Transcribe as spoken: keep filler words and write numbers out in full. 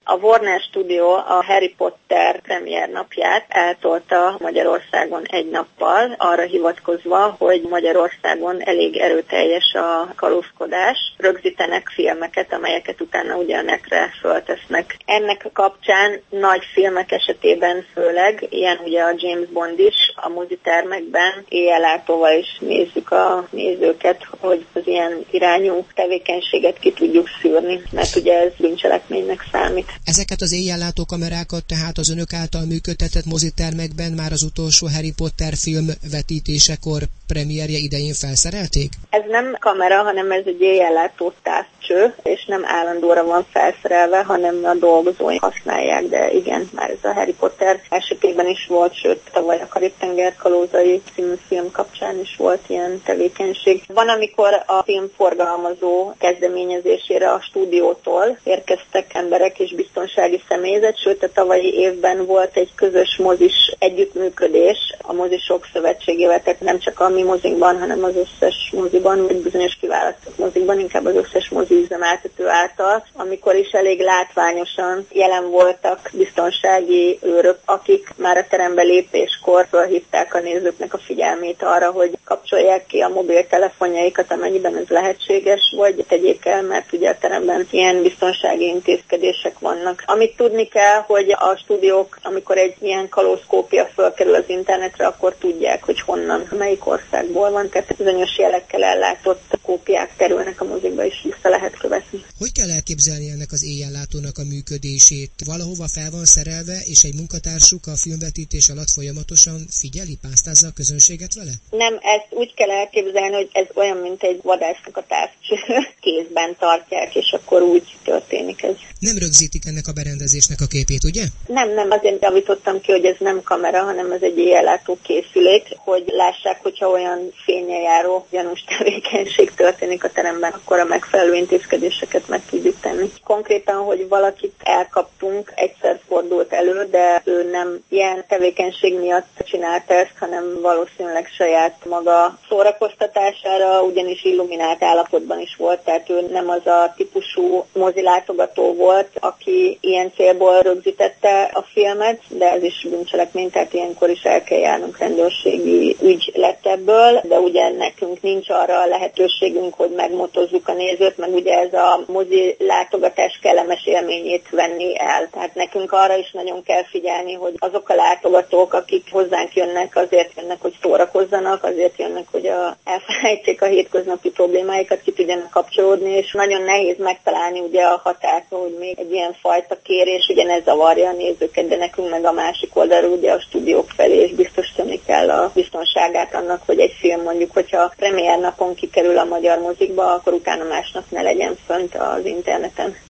A Warner Studio a Harry Potter premier napját eltolta Magyarországon egy nappal, arra hivatkozva, hogy Magyarországon elég erőteljes a kalózkodás. Rögzítenek filmeket, amelyeket utána ugye a netre föltesznek. Ennek kapcsán nagy filmek esetében főleg, ilyen ugye a James Bond is, a mozitermekben éjjellátóval is nézzük a nézőket, hogy az ilyen irányú tevékenységet ki tudjuk szűrni, mert ugye ez bűncselekménynek számít. Ezeket az éjjellátó kamerákat tehát az önök által működtetett mozitermekben már az utolsó Harry Potter film vetítésekor, premierje idején felszerelték? Ez nem kamera, hanem ez egy éjjellátó távcső, és nem állandóra van felszerelve, hanem a dolgozóink használják, de igen, már ez a Harry Potter esetében is volt, sőt, tavaly a Karib-tenger kalózai című film kapcsán is volt ilyen tevékenység. Van, amikor a film forgalmazó kezdeményezésére a stúdiótól érkeztek emberek és biztonsági személyzet, sőt, a tavalyi évben volt egy közös mozis együttműködés a mozisok szövetségével, tehát nem csak a mi mozinkban, hanem az összes moziban, vagy bizonyos kiválasztott mozikban, inkább az összes mozi üzemeltető által, amikor is elég látványosan jelen voltak biztonsági őrök, akik már a terembe lépéskor felhívták a nézőknek a figyelmét arra, hogy kapcsolják ki a mobiltelefonjaikat, amennyiben ez lehetséges, vagy tegyék el, mert ugye a teremben ilyen biztonsági intézkedések vannak. Amit tudni kell, hogy a stúdiók, amikor egy ilyen kalózkópia fölkerül az internetre, akkor tudják, hogy honnan, melyik országból van, tehát bizonyos jelekkel ellátott kópiák kerülnek a mozikba, és vissza lehet követni. Hogy kell elképzelni ennek az éjjellátónak a működését? Valahova fel van szerelve, és egy munkatársuk a filmvetítés alatt folyamatosan figyeli, pásztázza a közönséget vele? Nem, ezt úgy kell elképzelni, hogy ez olyan, mint egy vadásznak a távcső. Kézben tartják, és akkor úgy történik ez. Nem rögzítik ennek a berendezésnek a képét, ugye? Nem, nem, azért javítottam ki, hogy ez nem kamera, hanem ez egy éjjellátó készülék, hogy lássák, hogyha olyan fénye járó gyanús tevékenység történik a teremben, akkor a megfelelő intézkedéseket meg tudjuk tenni. Konkrétan, hogy valakit elkaptunk, egyszer fordult elő, de ő nem ilyen tevékenység miatt csinálta ezt, hanem valószínűleg saját maga szórakoztatására, ugyanis illuminált állapotban is volt, tehát ő nem az a típusú mozilátogató volt, aki ilyen célból rögzítette a filmet, de ez is bűncselekmény, tehát ilyenkor is el kell járnunk, rendőrségi ügy lett ebből, de ugye nekünk nincs arra a lehetőségünk, hogy megmotozzuk a nézőt, meg ugye ez a mozi látogatás kellemes élményét venni el. Tehát nekünk arra is nagyon kell figyelni, hogy azok a látogatók, akik hozzánk jönnek, azért jönnek, hogy szórakozzanak, azért jönnek, hogy a, elfelejtsék a hétköznapi problémáikat, ki tudjanak kapcsolódni, és nagyon nehéz megtalálni ugye a határt, hogy még egy ilyen fajta kérés, ugye ne zavarja a nézőket, de nekünk meg a másik oldalról ugye a stúdiók felé is biztosítani kell a biztonságát annak, hogy egy film mondjuk, hogyha premier napon kikerül a magyar mozikba, akkor utána másnap ne legyen fönt az interneten.